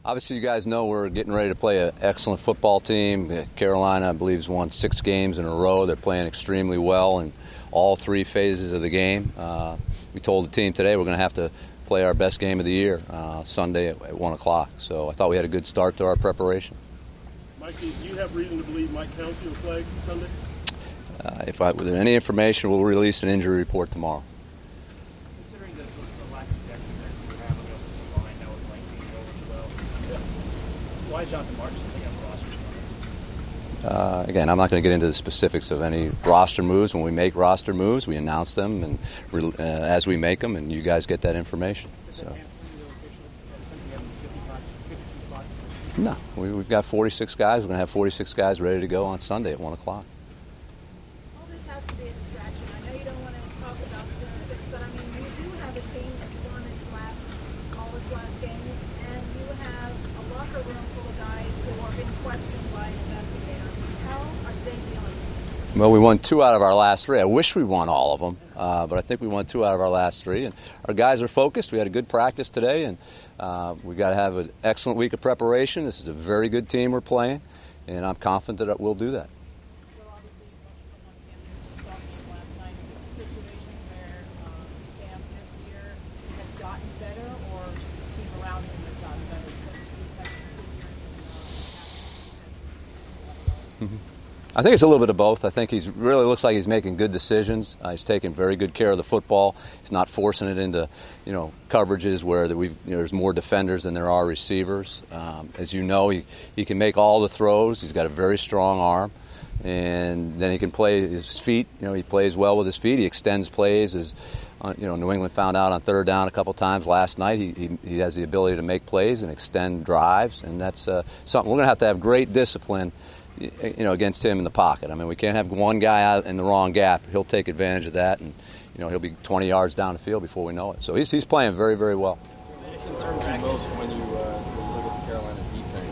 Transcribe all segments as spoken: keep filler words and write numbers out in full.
Obviously, you guys know we're getting ready to play an excellent football team. Carolina, I believe, has won six games in a row. They're playing extremely well in all three phases of the game. Uh, we told the team today we're going to have to play our best game of the year uh, Sunday at, at one o'clock. So I thought we had a good start to our preparation. Mikey, do you have reason to believe Mike Pouncey will play Sunday? Uh, if I, with any information, we'll release an injury report tomorrow. Considering the, the lack of depth that you have on the offensive line now with Mike being over as well, yeah. why is Jonathan Martin sitting on the roster spot? Uh, again, I'm not going to get into the specifics of any roster moves. When we make roster moves, we announce them and uh, as we make them, and you guys get that information. So. No, we, we've got forty-six guys. We're going to have forty-six guys ready to go on Sunday at one o'clock. All this has to be a distraction. I know you don't want to talk about specifics, but I mean, you do have a team that's won its last, all its last games, and you have a locker room full of guys who are being questioned by investigators. How are they dealing? Well, we won two out of our last three. I wish we won all of them, uh, but I think we won two out of our last three. And our guys are focused. We had a good practice today, and uh, we've got to have an excellent week of preparation. This is a very good team we're playing, and I'm confident that we'll do that. Well, obviously, you mentioned on last night. Is this a situation where um, Cam this year has gotten better, or just the team around him has gotten better because he's had good years in uh, Mm-hmm. I think it's a little bit of both. I think he's really looks like he's making good decisions. Uh, he's taking very good care of the football. He's not forcing it into, you know, coverages where we've, you know, there's more defenders than there are receivers. Um, as you know, he, he can make all the throws. He's got a very strong arm, and then he can play his feet. You know, he plays well with his feet. He extends plays. As uh, you know, New England found out on third down a couple times last night. He, he he has the ability to make plays and extend drives, and that's uh, something we're going to have to have great discipline, you know, against him in the pocket. I mean, we can't have one guy out in the wrong gap. He'll take advantage of that, and you know, he'll be twenty yards down the field before we know it. So he's he's playing very, very well. What concerns you most when you, uh, when you look at the Carolina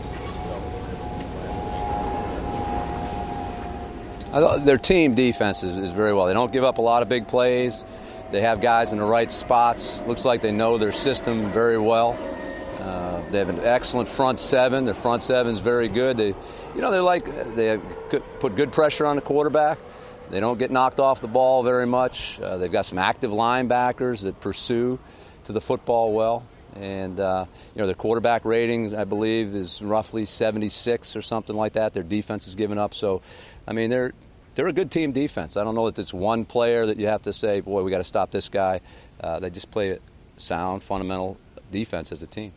defense? I thought their team defense is, is very well. They don't give up a lot of big plays. They have guys in the right spots. Looks like they know their system very well. Uh, they have an excellent front seven. Their front seven is very good. They, you know, they're like they put good pressure on the quarterback. They don't get knocked off the ball very much. Uh, they've got some active linebackers that pursue to the football well, and uh, you know, their quarterback rating, I believe, is roughly seventy-six or something like that. Their defense is giving up. So, I mean, they're they're a good team defense. I don't know that it's one player that you have to say, boy, we got to stop this guy. Uh, they just play a sound, fundamental defense as a team.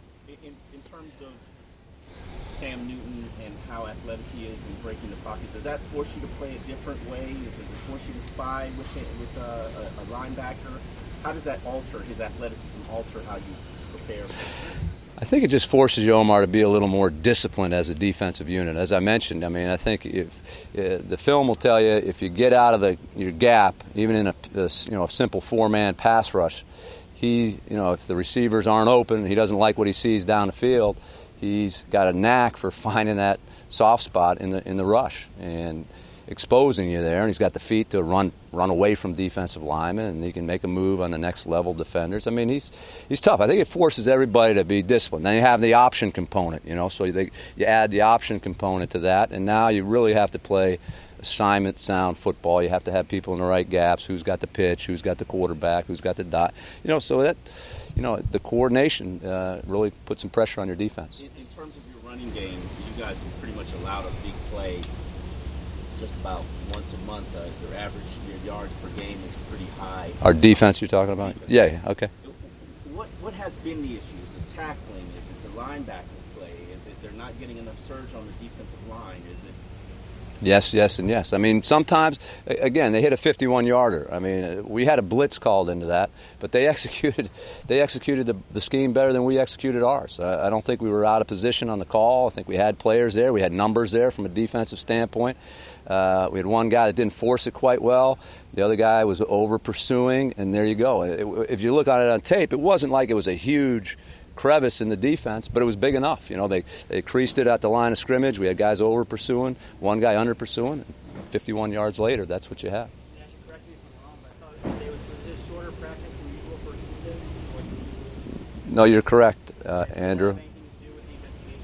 Cam Newton and how athletic he is in breaking the pocket, does that force you to play a different way? Does it force you to spy with with uh, a, a linebacker? How does that alter his athleticism, alter how you prepare for this? I think it just forces you, Omar, to be a little more disciplined as a defensive unit. As I mentioned, I mean, I think if uh, the film will tell you, if you get out of the your gap, even in a, a you know a simple four-man pass rush, he you know if the receivers aren't open, he doesn't like what he sees down the field. He's got a knack for finding that soft spot in the in the rush and exposing you there. And he's got the feet to run run away from defensive linemen, and he can make a move on the next level defenders. I mean, he's he's tough. I think it forces everybody to be disciplined. Then you have the option component, you know, so they, you add the option component to that, and now you really have to play assignment sound football. You have to have people in the right gaps. Who's got the pitch? Who's got the quarterback? Who's got the dot? You know, so that. You know, the coordination uh, really puts some pressure on your defense. In, in terms of your running game, you guys have pretty much allowed a big play just about once a month. Uh, your average your yards per game is pretty high. Our defense you're talking about? Defense. Yeah, yeah, okay. What what has been the issue? Is it tackling? Is it the linebacker play? Is it they're not getting enough surge on the defensive line? Is it Yes, yes, and yes. I mean, sometimes, again, they hit a fifty-one yarder. I mean, we had a blitz called into that, but they executed they executed the, the scheme better than we executed ours. I, I don't think we were out of position on the call. I think we had players there. We had numbers there from a defensive standpoint. Uh, we had one guy that didn't force it quite well. The other guy was over-pursuing, and there you go. It, if you look at it on tape, it wasn't like it was a huge crevice in the defense, but it was big enough. You know, they, they creased it at the line of scrimmage. We had guys over pursuing, one guy under pursuing. fifty-one yards later, that's what you have. No, you're correct, uh, Andrew.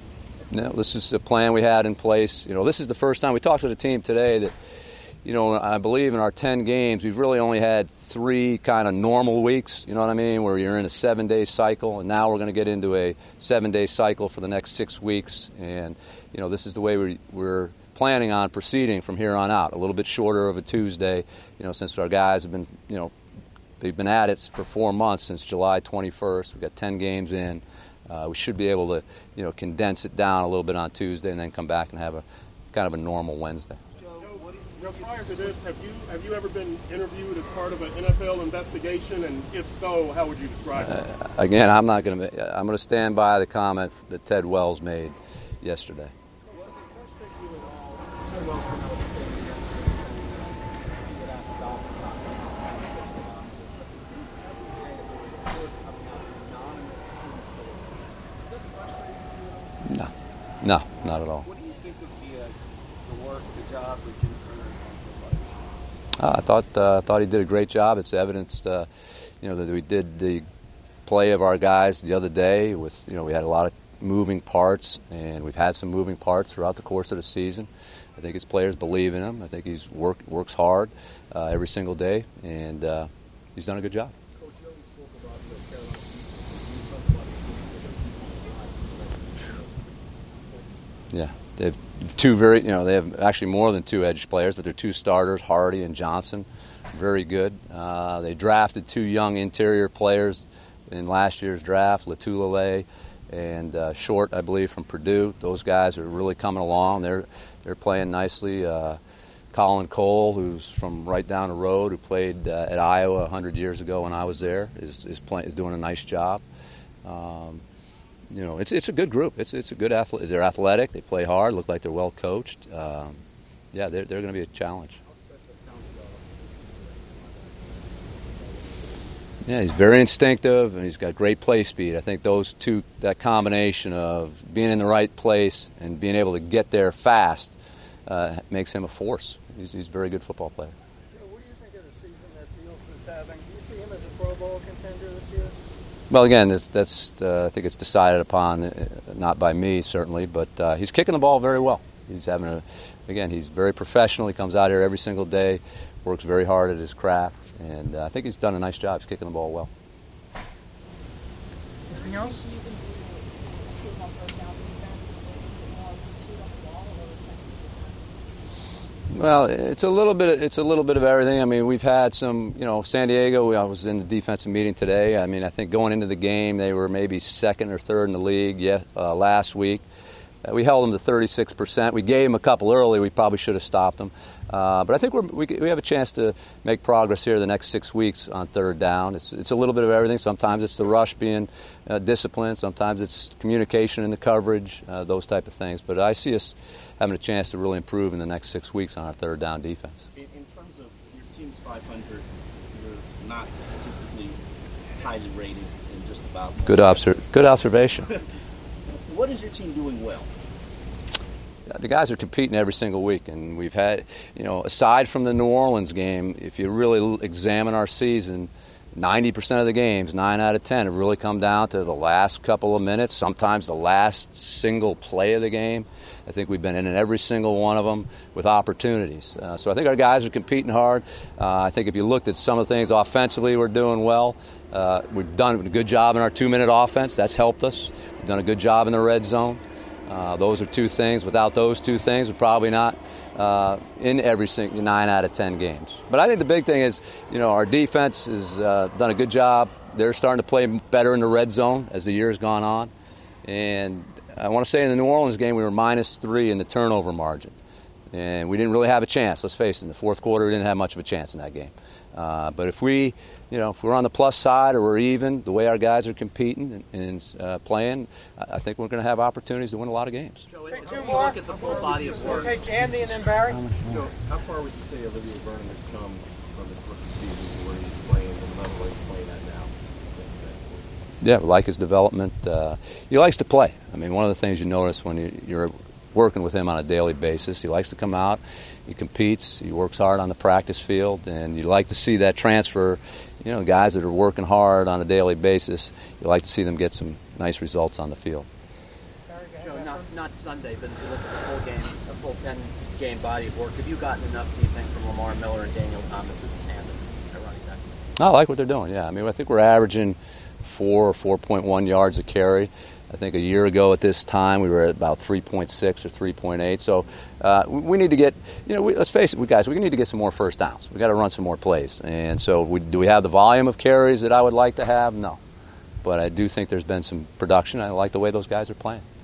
No, this is a plan we had in place. You know, this is the first time we talked to the team today that, you know, I believe in our ten games, we've really only had three kind of normal weeks, you know what I mean, where you're in a seven-day cycle, and now we're going to get into a seven-day cycle for the next six weeks. And, you know, this is the way we, we're planning on proceeding from here on out, a little bit shorter of a Tuesday, you know, since our guys have been, you know, they've been at it for four months since July twenty-first. We've got ten games in. Uh, we should be able to, you know, condense it down a little bit on Tuesday and then come back and have a kind of a normal Wednesday. Joe, prior to this, have you have you ever been interviewed as part of an N F L investigation? And if so, how would you describe it? Uh, again, I'm not going to. I'm going to stand by the comment that Ted Wells made yesterday. Was it frustrating you at all? Ted Wells came out with a statement yesterday saying he would ask the Dolphins not to comment on this, but it seems every day that there were reports coming out from anonymous team sources. Is that frustrating to you at all? No, no, not at all. What do you think of the, uh, the work, the job with Jim Turner and so forth? Uh, I thought uh, thought he did a great job. It's evidenced, uh, you know, that we did the play of our guys the other day. With you know, we had a lot of moving parts, and we've had some moving parts throughout the course of the season. I think his players believe in him. I think he's work works hard uh, every single day, and uh, he's done a good job. Coach, you always spoke about the Carolina defense. You talked about the Yeah, they have two very, you know, they have actually more than two edge players, but they're two starters, Hardy and Johnson, very good. Uh, they drafted two young interior players in last year's draft, Latulele and uh, Short, I believe, from Purdue. Those guys are really coming along. They're they're playing nicely. Uh, Colin Cole, who's from right down the road, who played uh, at Iowa one hundred years ago when I was there, is is, play, is doing a nice job. Um, You know, it's it's a good group. It's it's a good athlete. They're athletic. They play hard. Look like they're well coached. Um, yeah, they're they're going to be a challenge. Yeah, he's very instinctive and he's got great play speed. I think those two, that combination of being in the right place and being able to get there fast, uh, makes him a force. He's he's a very good football player. What do you think of the season that Fields is having? Do you see him as a Pro Bowl contender this year? Well, again, that's, that's uh, I think it's decided upon, uh, not by me certainly, but uh, he's kicking the ball very well. He's having a, again, he's very professional. He comes out here every single day, works very hard at his craft, and uh, I think he's done a nice job. He's kicking the ball well. Anything else? Well, it's a little bit. It's a little bit of everything. I mean, we've had some. You know, San Diego. I was in the defensive meeting today. I mean, I think going into the game, they were maybe second or third in the league. Yeah, uh, last week, uh, we held them to thirty-six percent. We gave them a couple early. We probably should have stopped them. Uh, but I think we're, we we have a chance to make progress here the next six weeks on third down. It's it's a little bit of everything. Sometimes it's the rush being uh, disciplined. Sometimes it's communication in the coverage. Uh, those type of things. But I see us having a chance to really improve in the next six weeks on our third down defense. In, in terms of your team's five hundred, you're not statistically highly rated in just about. Good obser- Good observation. What is your team doing well? The guys are competing every single week, and we've had, you know, aside from the New Orleans game, if you really examine our season, ninety percent of the games, nine out of ten, have really come down to the last couple of minutes, sometimes the last single play of the game. I think we've been in every single one of them with opportunities. Uh, so I think our guys are competing hard. Uh, I think if you looked at some of the things offensively, we're doing well. Uh, we've done a good job in our two-minute offense. That's helped us. We've done a good job in the red zone. Uh, those are two things. Without those two things, we're probably not uh, in every single nine out of ten games. But I think the big thing is, you know, our defense has uh, done a good job. They're starting to play better in the red zone as the year's gone on. And I want to say in the New Orleans game, we were minus three in the turnover margin. And we didn't really have a chance, let's face it. In the fourth quarter, we didn't have much of a chance in that game. Uh, but if we, you know, if we're on the plus side or we're even, the way our guys are competing and, and uh, playing, I think we're going to have opportunities to win a lot of games. Joe, Take how two do you more. look at the full body of work? Take Andy and then Barry. So, how far would you say Olivier Vernon has come from his rookie season to where he's playing to the level he's playing at now? Yeah, we like his development. Uh, he likes to play. I mean, one of the things you notice when you, you're working with him on a daily basis, he likes to come out, he competes, he works hard on the practice field, and you like to see that transfer. You know, guys that are working hard on a daily basis, you like to see them get some nice results on the field. Barry, Joe, not, not Sunday, but as you look at the full game, a full ten-game body of work, have you gotten enough, do you think, from Lamar Miller and Daniel Thomas as a tandem at running back? I like what they're doing, yeah. I mean, I think we're averaging four or four point one yards a carry. I think a year ago at this time we were at about three point six or three point eight. So uh, we need to get, you know, we, let's face it, we guys, we need to get some more first downs. We've got to run some more plays. And so we, do we have the volume of carries that I would like to have? No. But I do think there's been some production. I like the way those guys are playing.